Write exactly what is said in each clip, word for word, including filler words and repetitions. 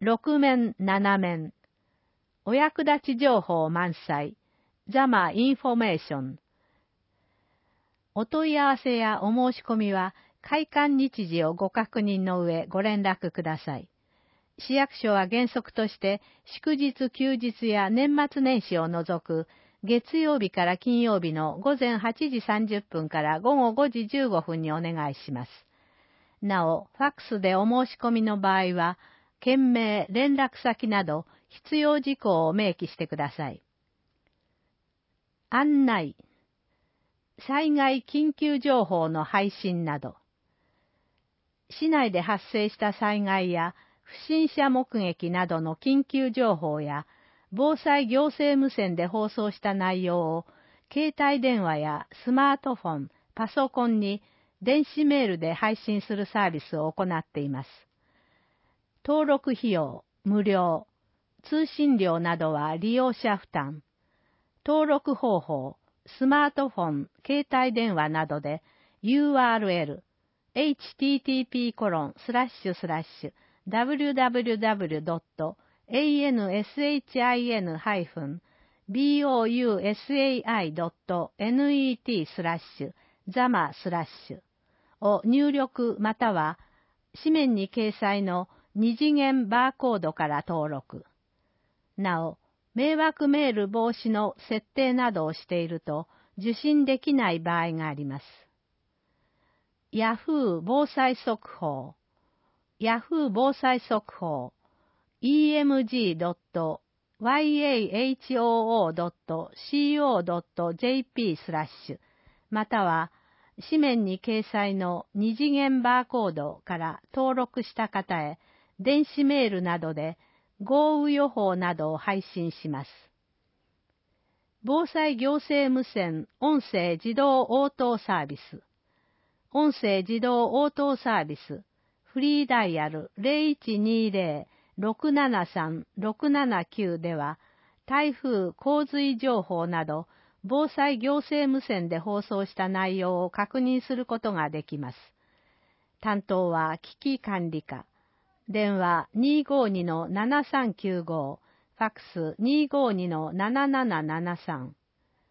ろく面なな面。お役立ち情報満載。ザマインフォメーション。お問い合わせやお申し込みは、開館日時をご確認の上ご連絡ください。市役所は原則として、祝日休日や年末年始を除く、月曜日から金曜日の午前はちじさんじゅっぷんから午後ごじじゅうごふんにお願いします。なお、ファックスでお申し込みの場合は、件名、連絡先など必要事項を明記してください。案内、災害緊急情報の配信など、市内で発生した災害や不審者目撃などの緊急情報や防災行政無線で放送した内容を携帯電話やスマートフォン、パソコンに電子メールで配信するサービスを行っています。登録費用、無料。通信料などは利用者負担。登録方法、スマートフォン、携帯電話などで ユーアールエル、エイチティーティーピーコロンスラッシュスラッシュダブリューダブリューダブリュードットエーエヌエスエイチアイエヌハイフンビーオーユーエスエーアイドットネットスラッシュザマスラッシュを入力または紙面に掲載の二次元バーコードから登録。なお、迷惑メール防止の設定などをしていると受信できない場合があります。ヤフー防災速報、ヤフー防災速報、イーエムジードットワイエーエイチオーオードットシーオードットジェーピースラッシュまたは紙面に掲載の二次元バーコードから登録した方へ電子メールなどで豪雨予報などを配信します。防災行政無線音声自動応答サービス。音声自動応答サービス。フリーダイヤル ゼロいちにゼロ ろくななさん ろくななきゅう では台風洪水情報など防災行政無線で放送した内容を確認することができます。担当は危機管理課。電話 にーごーにのななさんきゅうご、ファックス にーごーにのななななななさん。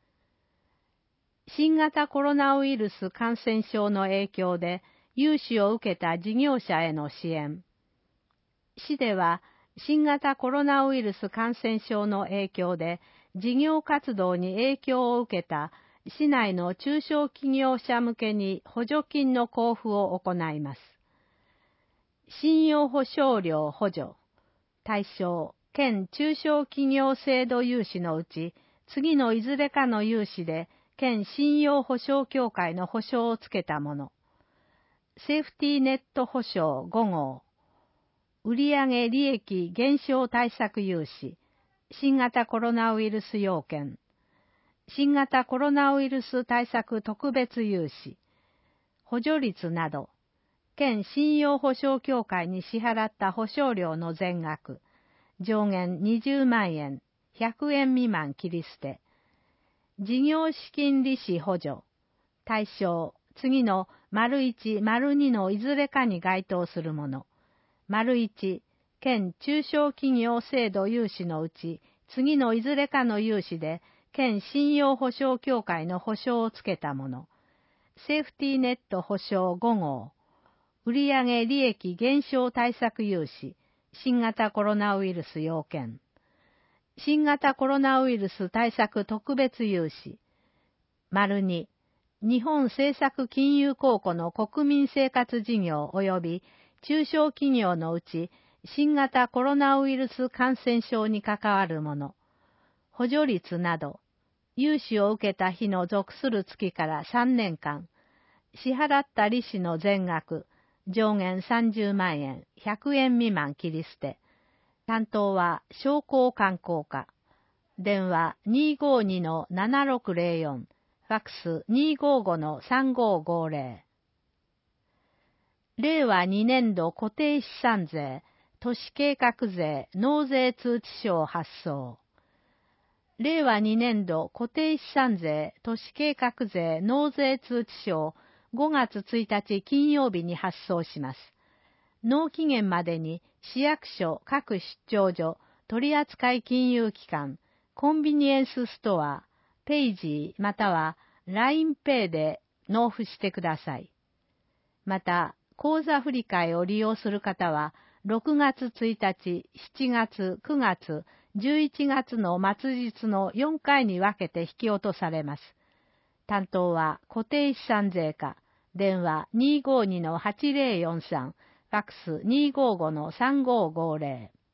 新型コロナウイルス感染症の影響で融資を受けた事業者への支援。市では新型コロナウイルス感染症の影響で事業活動に影響を受けた市内の中小企業者向けに補助金の交付を行います。信用保証料補助、対象、県中小企業制度融資のうち、次のいずれかの融資で、県信用保証協会の保証をつけたもの。セーフティーネット保証ご号、売上利益減少対策融資、新型コロナウイルス要件、新型コロナウイルス対策特別融資、補助率など、県信用保証協会に支払った保証料の全額、上限にじゅうまんえん、ひゃくえん未満切り捨て、事業資金利子補助、対象、次の丸いち、丸にのいずれかに該当するもの、丸いち、県中小企業制度融資のうち、次のいずれかの融資で、県信用保証協会の保証をつけたもの、セーフティーネット保証ご号、売上利益減少対策融資、新型コロナウイルス要件、新型コロナウイルス対策特別融資、丸に、日本政策金融公庫の国民生活事業及び中小企業のうち、新型コロナウイルス感染症に関わるもの、補助率など、融資を受けた日の属する月からさんねんかん、支払った利子の全額、上限さんじゅうまんえん、ひゃくえん未満切り捨て。担当は商工観光課。電話 にーごーにのななろくゼロよん、ファックス にーごーごのさんごーごーゼロ。令和にねん度固定資産税、都市計画税、納税通知書を発送。令和にねん度固定資産税、都市計画税、納税通知書をごがつついたち金曜日に発送します。納期限までに市役所、各出張所、取扱金融機関、コンビニエンスストア、ペイジーまたは ラインペイ で納付してください。また、口座振替を利用する方は、ろくがつついたち、しちがつ、くがつ、じゅういちがつの末日のよんかいに分けて引き落とされます。担当は固定資産税課、電話 にーごーにのはちぜろよんさん、ファックス にーごーごのさんごーごーぜろ。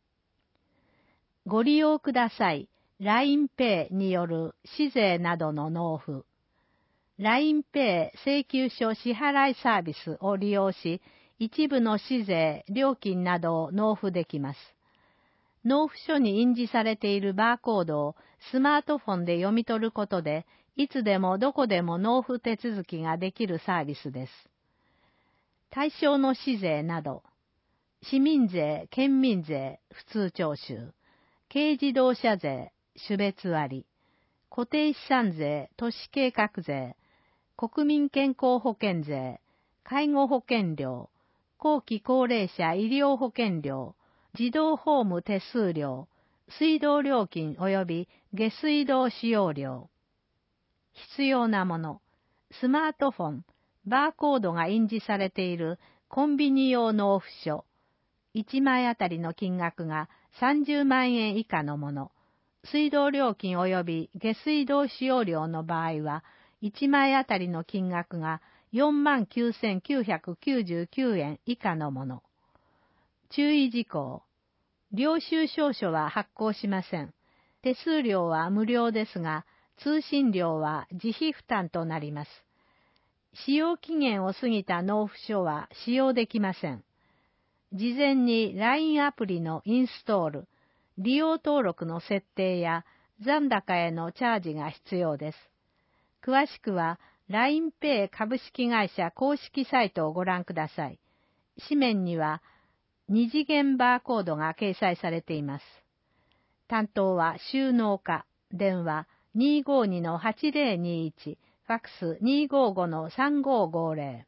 ご利用ください。ラインペイ による市税などの納付。ラインペイ 請求書支払いサービスを利用し、一部の市税、料金などを納付できます。納付書に印字されているバーコードをスマートフォンで読み取ることで、いつでもどこでも納付手続きができるサービスです。対象の市税など、市民税、県民税、普通徴収、軽自動車税、種別割、固定資産税、都市計画税、国民健康保険税、介護保険料、後期高齢者医療保険料、児童ホーム手数料、水道料金及び下水道使用料。必要なもの、スマートフォン、バーコードが印字されているコンビニ用納付書、いちまいあたりの金額がさんじゅうまんえん以下のもの、水道料金及び下水道使用料の場合は、いちまいあたりの金額がよんまんきゅうせんきゅうひゃくきゅうじゅうきゅうえん以下のもの。注意事項。領収証書は発行しません。手数料は無料ですが、通信料は自費負担となります。使用期限を過ぎた納付書は使用できません。事前に ライン アプリのインストール、利用登録の設定や残高へのチャージが必要です。詳しくは ラインペイ 株式会社公式サイトをご覧ください。紙面には二次元バーコードが掲載されています。担当は収納課、電話 にーごーにのはちぜろにいち、ファックス にーごーごのさんごーごーぜろ。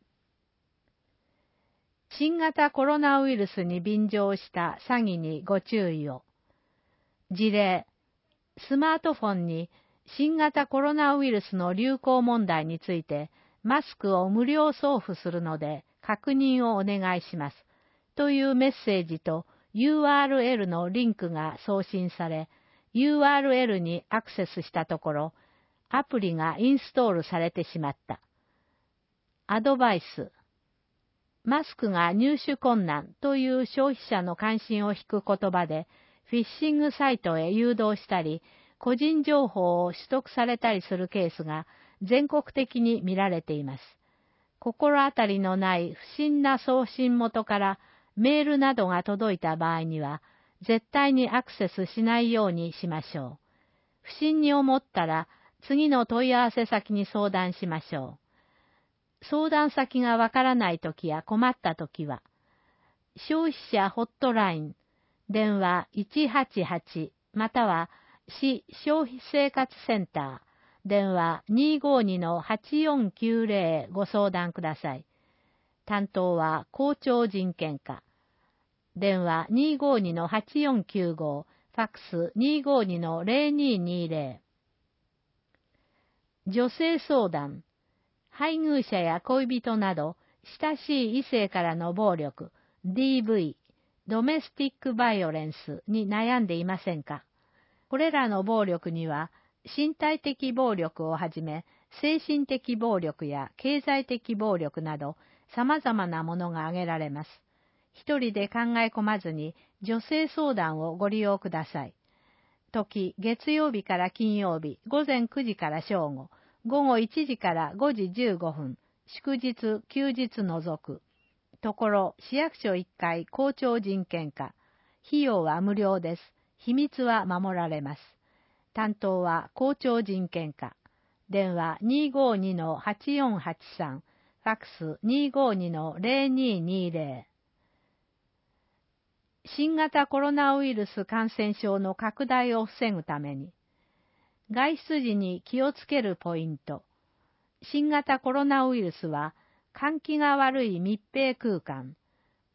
新型コロナウイルスに便乗した詐欺にご注意を。事例、スマートフォンに新型コロナウイルスの流行問題についてマスクを無料送付するので確認をお願いしますというメッセージと ユーアールエル のリンクが送信され、ユーアールエル にアクセスしたところ、アプリがインストールされてしまった。アドバイス。マスクが入手困難という消費者の関心を引く言葉で、フィッシングサイトへ誘導したり、個人情報を取得されたりするケースが全国的に見られています。心当たりのない不審な送信元からメールなどが届いた場合には、絶対にアクセスしないようにしましょう。不審に思ったら、次の問い合わせ先に相談しましょう。相談先がわからないときや困ったときは、消費者ホットライン、電話いちはちはちまたは市消費生活センター、電話 にーごーにのはちよんきゅうぜろ ご相談ください。担当は校長人権課。電話 にーごーにのはちよんきゅうご、ファックス にーごーにのぜろににぜろ。女性相談。配偶者や恋人など親しい異性からの暴力、ディーブイ、ドメスティックバイオレンスに悩んでいませんか？これらの暴力には身体的暴力をはじめ精神的暴力や経済的暴力など様々なものが挙げられます。一人で考え込まずに女性相談をご利用ください。時、月曜日から金曜日、午前くじから正午、午後いちじからごじじゅうごふん、祝日、休日除く。ところ、市役所いっかい校長人権課。費用は無料です。秘密は守られます。担当は校長人権課。電話 にーごーにのはちよんはちさん、ファックス にーごーにのぜろににぜろ。新型コロナウイルス感染症の拡大を防ぐために、外出時に気をつけるポイント。新型コロナウイルスは、換気が悪い密閉空間、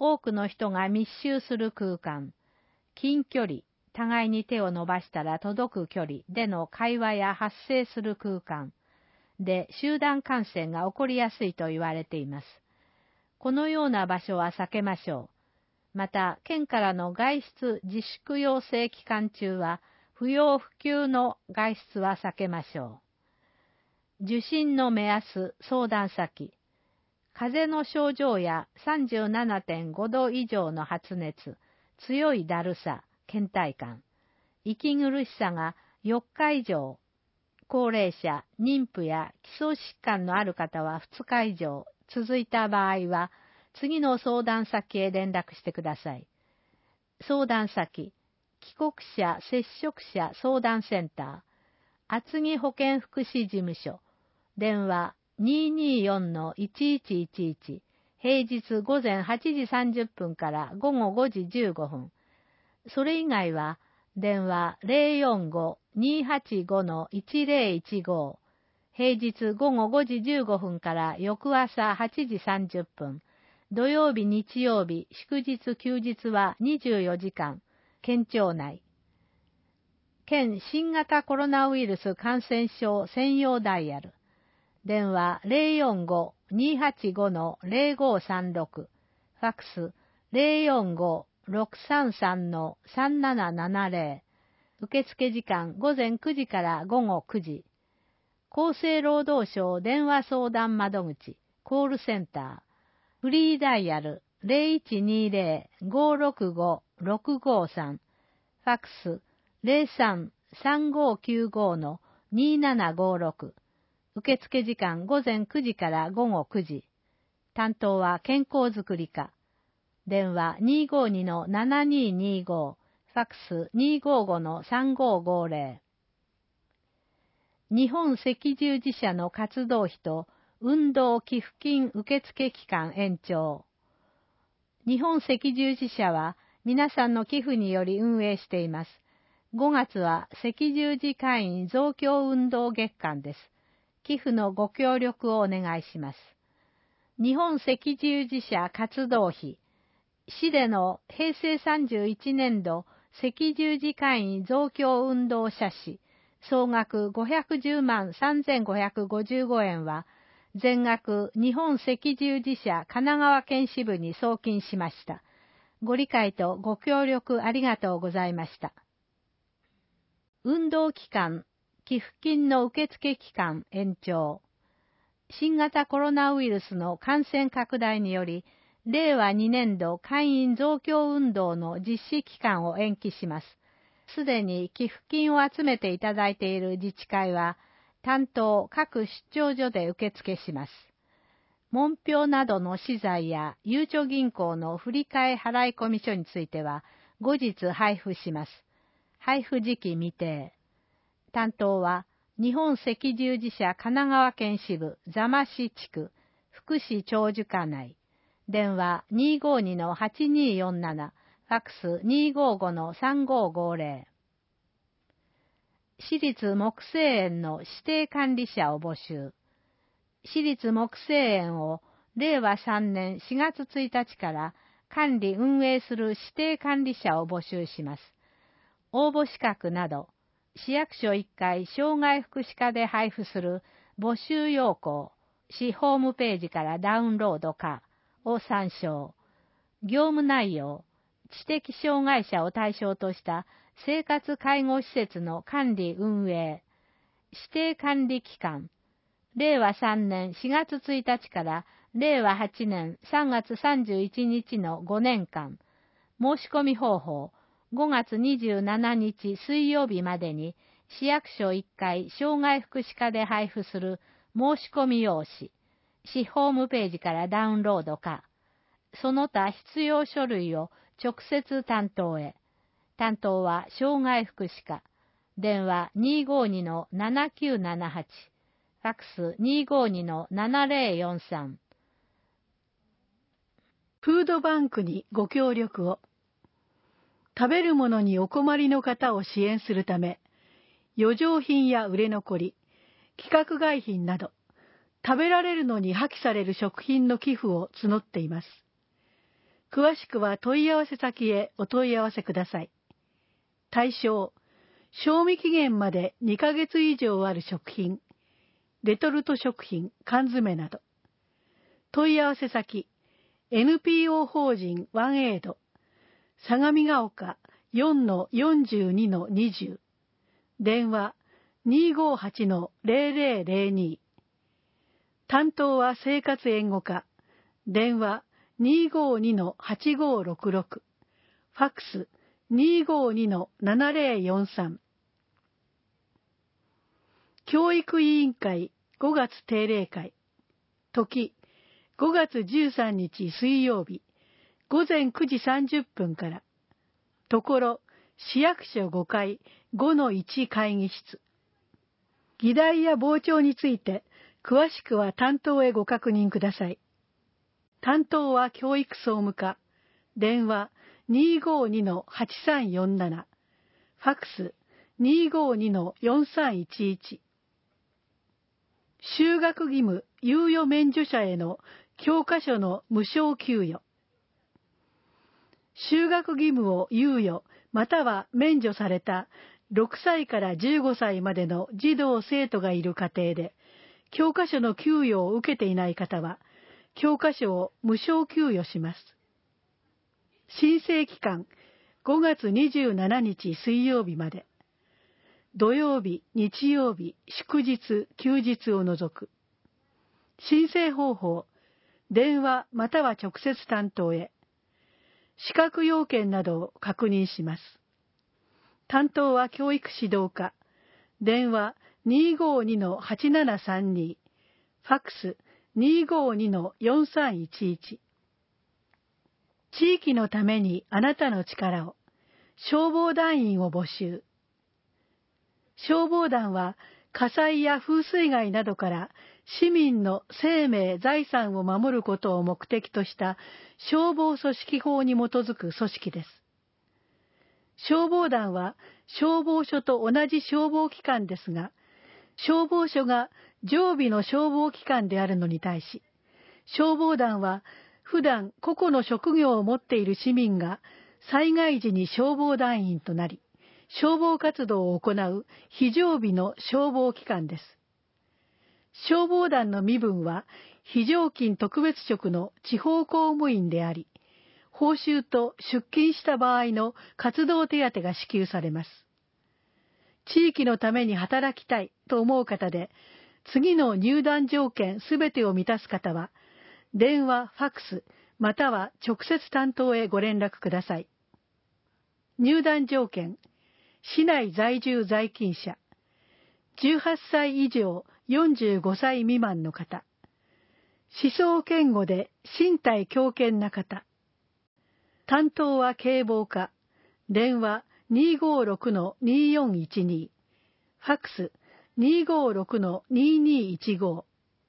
多くの人が密集する空間、近距離、互いに手を伸ばしたら届く距離での会話や発生する空間で集団感染が起こりやすいと言われています。このような場所は避けましょう。また、県からの外出自粛要請期間中は、不要不急の外出は避けましょう。受診の目安、相談先。風邪の症状や さんじゅうななてんご 度以上の発熱、強いだるさ、倦怠感、息苦しさがよっか以上、高齢者、妊婦や基礎疾患のある方はふつか以上続いた場合は、次の相談先へ連絡してください。相談先、帰国者接触者相談センター、厚木保健福祉事務所、電話 にーにーよんのいちいちいちいち、平日午前はちじさんじゅっぷんから午後ごじじゅうごふん。それ以外は、電話 ゼロよんご にーはちご のいちゼロいちご、平日午後ごじじゅうごふんから翌朝はちじさんじゅっぷん、土曜日、日曜日、祝日、休日はにじゅうよじかん、県庁内。県新型コロナウイルス感染症専用ダイヤル。電話 ゼロよんご にーはちご のゼロごさんろく、ファックス ゼロよんご ろくさんさんのさんななななゼロ、受付時間午前くじから午後くじ。厚生労働省電話相談窓口、コールセンター、フリーダイヤル ゼロいちにゼロ ごろくご ろくごさん、ファックス ゼロさん さんごきゅうご のにななごろく、受付時間午前くじから午後くじ。担当は健康づくり課。電話 にーごにのななにーにーご、ファックス にーごごのさんごごゼロ。日本赤十字社の活動費と運動寄付金受付期間延長。日本赤十字社は皆さんの寄付により運営しています。ごがつは赤十字会員増強運動月間です。寄付のご協力をお願いします。日本赤十字社活動費。市での平成さんじゅういちねん度赤十字会員増強運動社費総額ごひゃくじゅうまんさんぜんごひゃくごじゅうごえんは全額日本赤十字社神奈川県支部に送金しました。ご理解とご協力ありがとうございました。運動期間、寄付金の受付期間延長。新型コロナウイルスの感染拡大により、れいわにねん度会員増強運動の実施期間を延期します。すでに寄付金を集めていただいている自治会は、担当各出張所で受付します。門票などの資材やゆうちょ銀行の振替払込書については、後日配布します。配布時期未定。担当は、日本赤十字社神奈川県支部座間市地区福祉長寿課内。電話 にーごにのはちにーよんなな、ファックス にーごごのさんごごゼロ。私立木星園の指定管理者を募集。私立木星園をれいわさんねんしがつついたちから管理運営する指定管理者を募集します。応募資格など、市役所いっかい障害福祉課で配布する募集要項、市ホームページからダウンロードかを参照。業務内容、知的障害者を対象とした生活介護施設の管理運営、指定管理期間、れいわさんねんしがつついたちかられいわはちねんさんがつさんじゅういちにちのごねんかん、申し込み方法、ごがつにじゅうしちにち水曜日までに市役所いっかい障害福祉課で配布する申し込み用紙、市ホームページからダウンロードか、その他必要書類を直接担当へ。担当は障害福祉課。電話 にーごにのななきゅうななはち。ファックス にーごにのななゼロよんさん。 フードバンクにご協力を。食べるものにお困りの方を支援するため、余剰品や売れ残り、規格外品など、食べられるのに破棄される食品の寄付を募っています。 詳しくは問い合わせ先へお問い合わせください。対象、賞味期限までにかげつ以上ある食品、レトルト食品、缶詰など。問い合わせ先、エヌピーオー 法人ワンエイド、相模が丘 よんのよんじゅうにのにじゅう、電話 にーごーはちのゼロゼロゼロに、担当は生活援護課、電話 にーごーにのはちごーろくろく、ファックス にーごーにのななゼロよんさん。教育委員会ごがつ定例会、時ごがつじゅうさんにち水曜日、ごぜんくじさんじゅっぷんから、ところ市役所ごかいごのいち会議室。議題や傍聴について詳しくは担当へご確認ください。担当は教育総務課、電話 にーごーにのはちさんよんなな、ファックス にーごーにのよんさんいちいち。就学義務猶予免除者への教科書の無償給与。就学義務を猶予または免除されたろくさいからじゅうごさいまでの児童生徒がいる家庭で、教科書の給与を受けていない方は、教科書を無償給与します。申請期間ごがつにじゅうしちにち水曜日まで。土曜日、日曜日、祝日、休日を除く。申請方法、電話または直接担当へ。資格要件などを確認します。担当は教育指導課、電話 にーごーにのはちななさんに、ファックス にーごーにのよんさんいちいち。地域のためにあなたの力を。消防団員を募集。消防団は火災や風水害などから市民の生命・財産を守ることを目的とした消防組織法に基づく組織です。消防団は消防署と同じ消防機関ですが、消防署が常備の消防機関であるのに対し、消防団は普段個々の職業を持っている市民が災害時に消防団員となり、消防活動を行う非常備の消防機関です。消防団の身分は非常勤特別職の地方公務員であり、報酬と出勤した場合の活動手当が支給されます。地域のために働きたいと思う方で、次の入団条件すべてを満たす方は、電話、ファックス、または直接担当へご連絡ください。入団条件、市内在住在勤者、じゅうはっさい以上よんじゅうごさい未満の方、思想堅固で身体強健な方、担当は警防課、電話 にーごーろくのにーよんいちに、ファックス にーごーろくのにーにーいちご。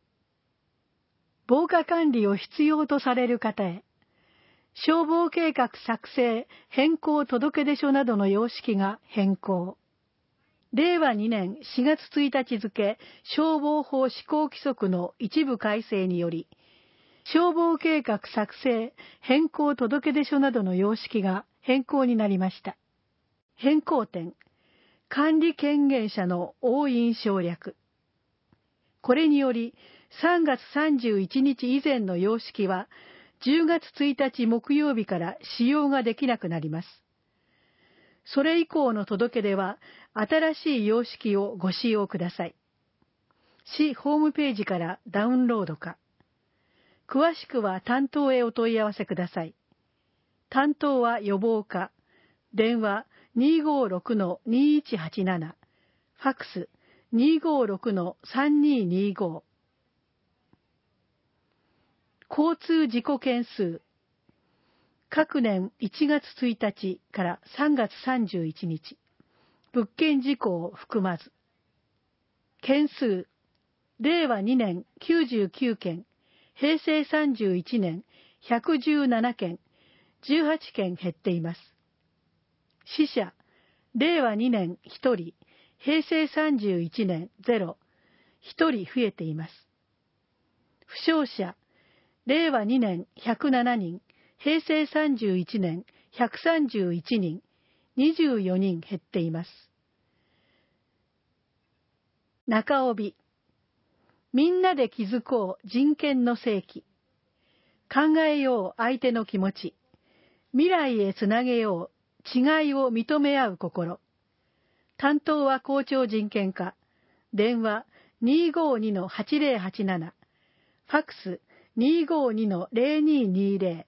防火管理を必要とされる方へ、消防計画作成変更届出書などの様式が変更。れいわにねんしがつついたち付消防法施行規則の一部改正により、消防計画作成変更届出書などの様式が変更になりました。変更点、管理権限者の押印省略。これにより、さんがつさんじゅういちにち以前の様式は、じゅうがつついたち木曜日から使用ができなくなります。それ以降の届け出は、新しい様式をご使用ください。市ホームページからダウンロードか。詳しくは担当へお問い合わせください。担当は予防課、電話 にーごーろくのにーいちはちなな、ファックス にーごーろくのさんにーにーご。交通事故件数、各年いちがつついたちからさんがつさんじゅういちにち、物件事故を含まず。件数、れいわにねんきゅうじゅうきゅうけん、平成さんじゅういちねんひゃくじゅうななけん、じゅうはちけん減っています。死者、れいわにねんひとり、平成さんじゅういちねんゼロ、ひとり増えています。負傷者、れいわにねんひゃくななにん、 へいせいさんじゅういちねんひゃくさんじゅういちにん、にじゅうよにん減っています。中帯。みんなで気づこう人権の世紀。考えよう相手の気持ち。未来へつなげよう違いを認め合う心。担当は校長人権課。電話 にーごーにのはちぜろはちなな。ファックス にーごーにのぜろにーにーぜ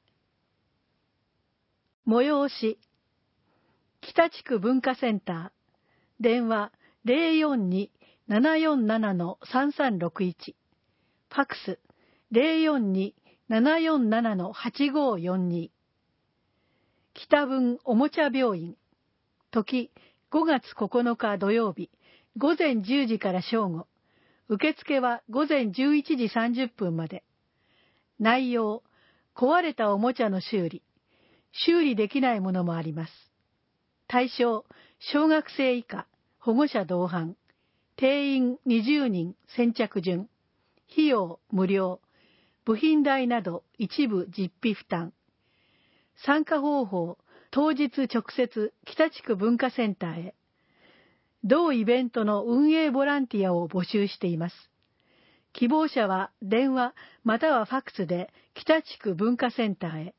ろ。催し。北地区文化センター。電話 ぜろよんにーななよんななのさんさんろくいち。ファックス ぜろよんにーななよんななのはちごーよんに。北文おもちゃ病院。時ごがつここのか土曜日、ごぜんじゅうじから正午。受付はごぜんじゅういちじさんじゅっぷんまで。内容、壊れたおもちゃの修理。修理できないものもあります。対象、小学生以下、保護者同伴。定員にじゅうにん先着順。費用無料。部品代など一部実費負担。参加方法、当日直接北地区文化センターへ。同イベントの運営ボランティアを募集しています。希望者は電話またはファックスで北地区文化センターへ。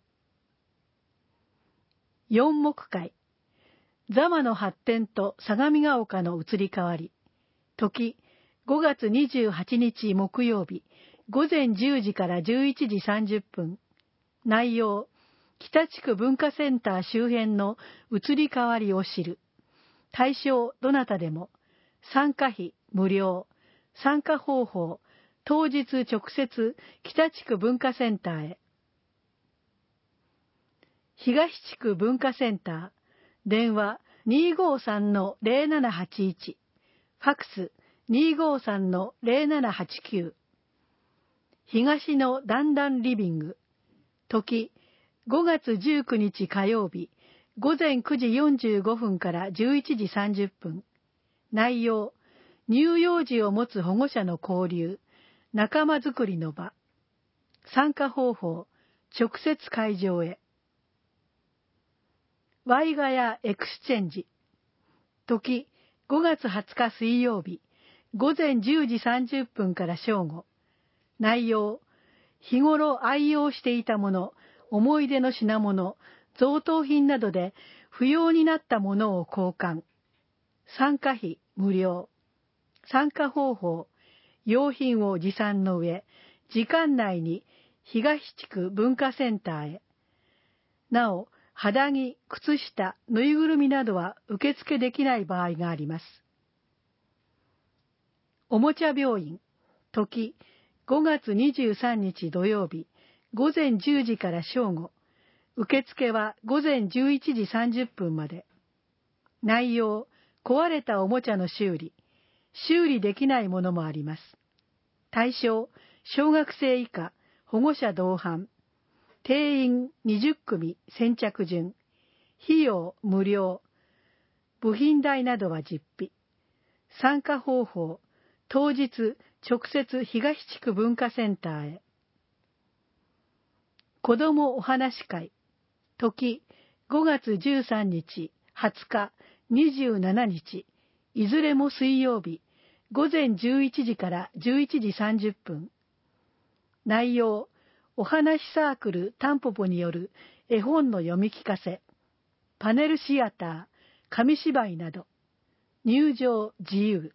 四目会。座間の発展と相模ヶ丘の移り変わり。時ごがつにじゅうはちにち木曜日、ごぜんじゅうじからじゅういちじさんじゅっぷん。内容、北地区文化センター周辺の移り変わりを知る。対象どなたでも。参加費無料。参加方法、当日直接北地区文化センターへ。東地区文化センター。電話 にーごーさんのぜろななはちいち。ファックス にーごーさんのぜろななはちきゅう。東の段々リビング。時ごがつじゅうくにち火曜日、ごぜんくじよんじゅうごふんからじゅういちじさんじゅっぷん。内容、乳幼児を持つ保護者の交流、仲間づくりの場。参加方法、直接会場へ。ワイガヤエクスチェンジ。時ごがつはつか水曜日、ごぜんじゅうじさんじゅっぷんから正午。内容、日頃愛用していたもの、思い出の品物、贈答品などで不要になったものを交換。参加費無料。参加方法、用品を持参の上、時間内に東地区文化センターへ。なお、肌着、靴下、ぬいぐるみなどは受付できない場合があります。おもちゃ病院。時ごがつにじゅうさんにち土曜日、ごぜんじゅうじから正午。受付はごぜんじゅういちじさんじゅっぷんまで。内容、壊れたおもちゃの修理。修理できないものもあります。対象、小学生以下、保護者同伴。定員にじゅっくみ先着順。費用無料。部品代などは実費。参加方法、当日直接東地区文化センターへ。子どもお話会。時ごがつじゅうさんにち、はつか、にじゅうしちにち、いずれも水曜日、ごぜんじゅういちじからじゅういちじさんじゅっぷん。内容、お話サークルタンポポによる絵本の読み聞かせ、パネルシアター、紙芝居など。入場自由。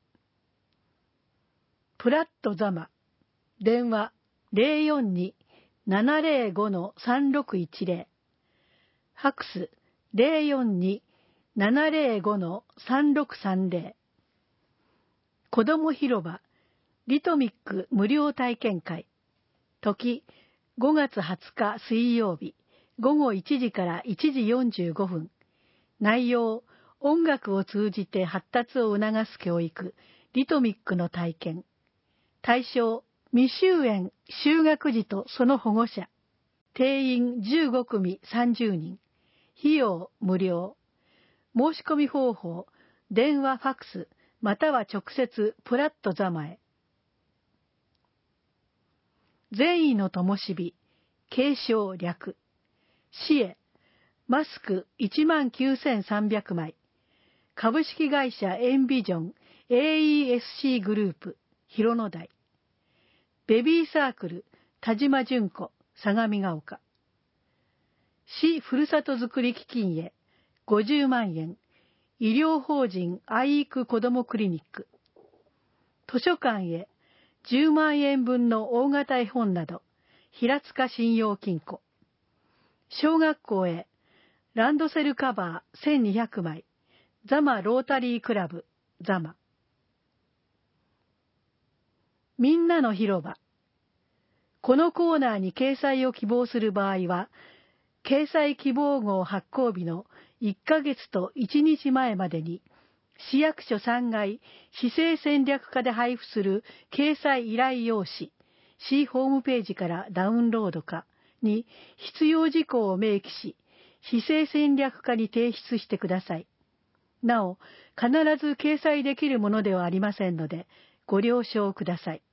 プラットザマ。電話ぜろよんにーななぜろごのさんろくいちぜろ。ファックスぜろよんにーななぜろごのさんろくさんぜろ。子ども広場、リトミック無料体験会。時ごがつはつか水曜日、ごごいちじからいちじよんじゅうごふん。内容、音楽を通じて発達を促す教育、リトミックの体験。対象、未就園、就学児とその保護者。定員じゅうごくみさんじゅうにん。費用無料。申し込み方法、電話ファックス、または直接プラットザマへ。善意の灯火、 継承略。市へ、マスクいちまんきゅうせんさんびゃくまい。株式会社エンビジョン エーイーエスシー グループ、広野台。ベビーサークル、田島純子、相模が丘。市ふるさとづくり基金へ、ごじゅうまんえん。医療法人愛育子どもクリニック。図書館へ、じゅうまんえんぶんの大型絵本など、平塚信用金庫。小学校へ、ランドセルカバーせんにひゃくまい。ザマロータリークラブ、ザマ。みんなの広場。このコーナーに掲載を希望する場合は、掲載希望号発行日のいっかげつといちにちまえまでに、市役所さんがい市政戦略課で配布する掲載依頼用紙、市ホームページからダウンロードかに必要事項を明記し、市政戦略課に提出してください。なお、必ず掲載できるものではありませんので、ご了承ください。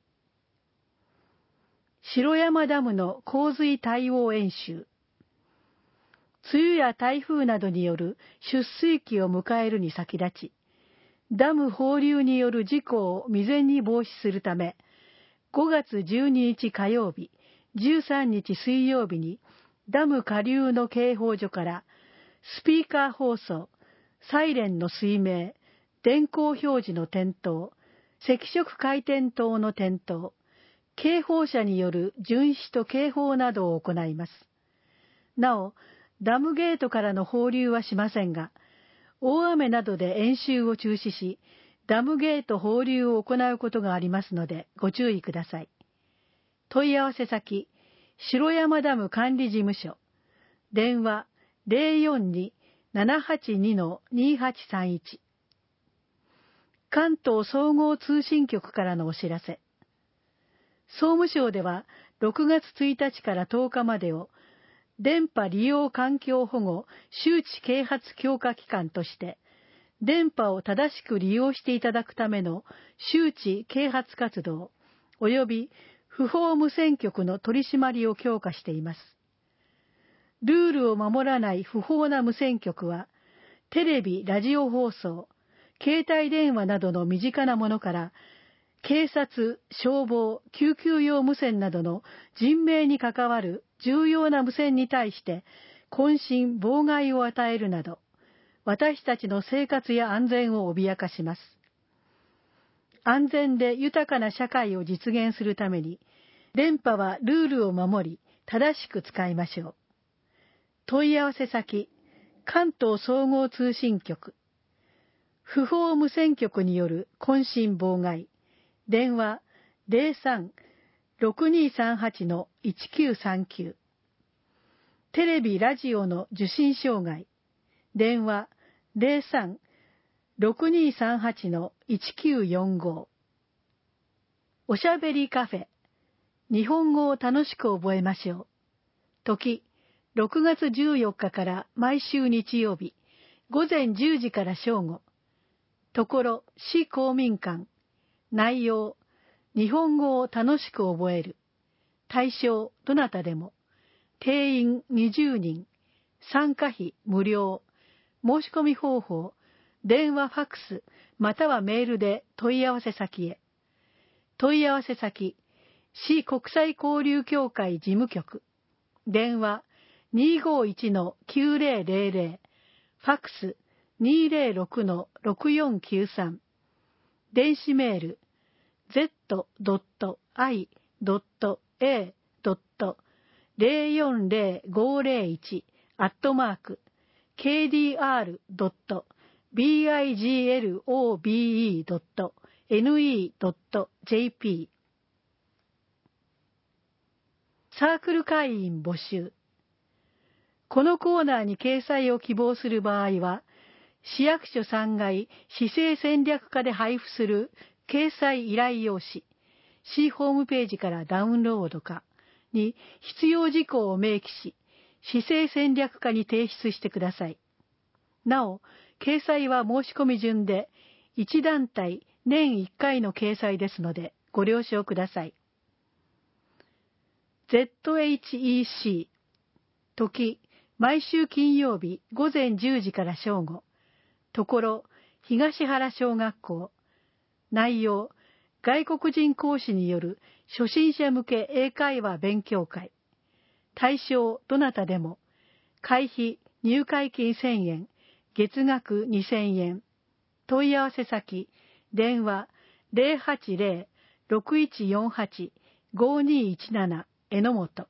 城山ダムの洪水対応演習。梅雨や台風などによる出水期を迎えるに先立ち、ダム放流による事故を未然に防止するため、ごがつじゅうににち火曜日、じゅうさんにち水曜日に、ダム下流の警報所から、スピーカー放送、サイレンの水鳴、電光表示の点灯、赤色回転灯の点灯、警報車による巡視と警報などを行います。なお、ダムゲートからの放流はしませんが、大雨などで演習を中止し、ダムゲート放流を行うことがありますのでご注意ください。問い合わせ先、城山ダム管理事務所、電話 ゼロよんに ななはちに にはちさんいち。関東総合通信局からのお知らせ。総務省ではろくがつついたちからとおかまでを電波利用環境保護周知啓発強化期間として、電波を正しく利用していただくための周知啓発活動及び不法無線局の取り締まりを強化しています。ルールを守らない不法な無線局は、テレビ・ラジオ放送、携帯電話などの身近なものから、警察、消防、救急用無線などの人命に関わる重要な無線に対して渾身妨害を与えるなど、私たちの生活や安全を脅かします。安全で豊かな社会を実現するために、電波はルールを守り、正しく使いましょう。問い合わせ先、関東総合通信局。不法無線局による渾身妨害。電話 ゼロさん ろくにさんはち いちきゅうさんきゅう。テレビ・ラジオの受信障害。電話 ゼロさん ろくにさんはち いちきゅうよんご。おしゃべりカフェ。日本語を楽しく覚えましょう。時、ろくがつじゅうよっかから毎週日曜日、ごぜんじゅうじから正午。ところ、市公民館。内容、日本語を楽しく覚える。対象、どなたでも。定員にじゅうにん。参加費無料。申し込み方法、電話ファクスまたはメールで問い合わせ先へ。問い合わせ先、市国際交流協会事務局。電話 にーごーいち きゅうぜろぜろぜろ。ファクス にーぜろろく ろくよんきゅうさん。電子メール ゼット ドット アイ ドット エー ドット ゼロよんゼロごーぜろいち アットマーク ケーディーアール ドット ビーアイジーエルオービーイー ドット エヌイー ドット ジェーピー。サークル会員募集。このコーナーに掲載を希望する場合は、市役所さんがい市政戦略課で配布する掲載依頼用紙、市ホームページからダウンロードかに必要事項を明記し、市政戦略課に提出してください。なお、掲載は申し込み順で、いち団体年いっかいの掲載ですので、ご了承ください。 ゼットエイチイーシー、時、毎週金曜日午前じゅうじから正午。ところ、東原小学校。内容、外国人講師による初心者向け英会話勉強会。対象、どなたでも。会費、入会金せんえん、月額にせんえん。問い合わせ先、電話 ゼロはちゼロ ろくいちよんはち ごにいちなな 榎本。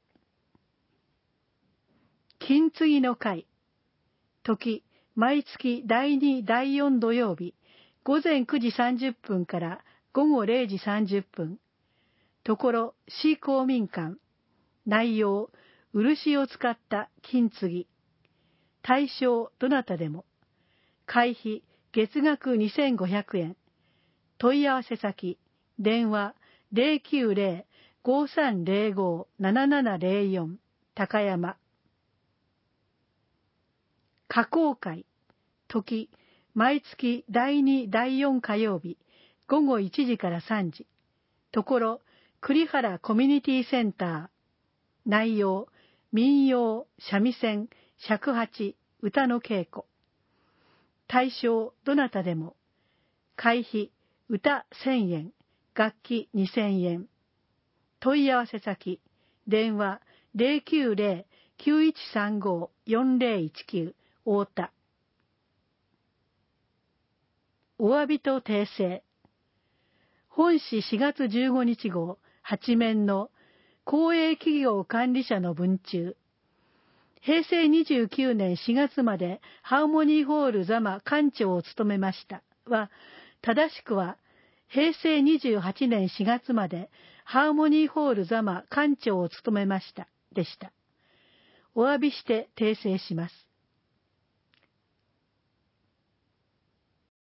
金継ぎの会。時、毎月だいに、だいよん土曜日、午前くじさんじゅっぷんから午後れいじさんじゅっぷん。ところ、市公民館。内容、漆を使った金継ぎ。対象、どなたでも。会費、月額にせんごひゃくえん。問い合わせ先、電話 ゼロきゅうゼロ ごさんゼロご ななななゼロよん 高山。加工会。時、毎月だいに、だいよん火曜日、午後いちじからさんじ。ところ、栗原コミュニティセンター。内容、民謡、三味線、尺八、歌の稽古。対象、どなたでも。会費、歌せんえん、楽器にせんえん。問い合わせ先、電話 ゼロきゅうゼロ きゅういちさんご よんゼロいちきゅう 太田。お詫びと訂正。本誌しがつじゅうごにち号はち面の公営企業管理者の文中、へいせいにじゅうきゅうねんしがつまでハーモニーホール座間館長を務めましたは、正しくはへいせいにじゅうはちねんしがつまでハーモニーホール座間館長を務めましたでした。お詫びして訂正します。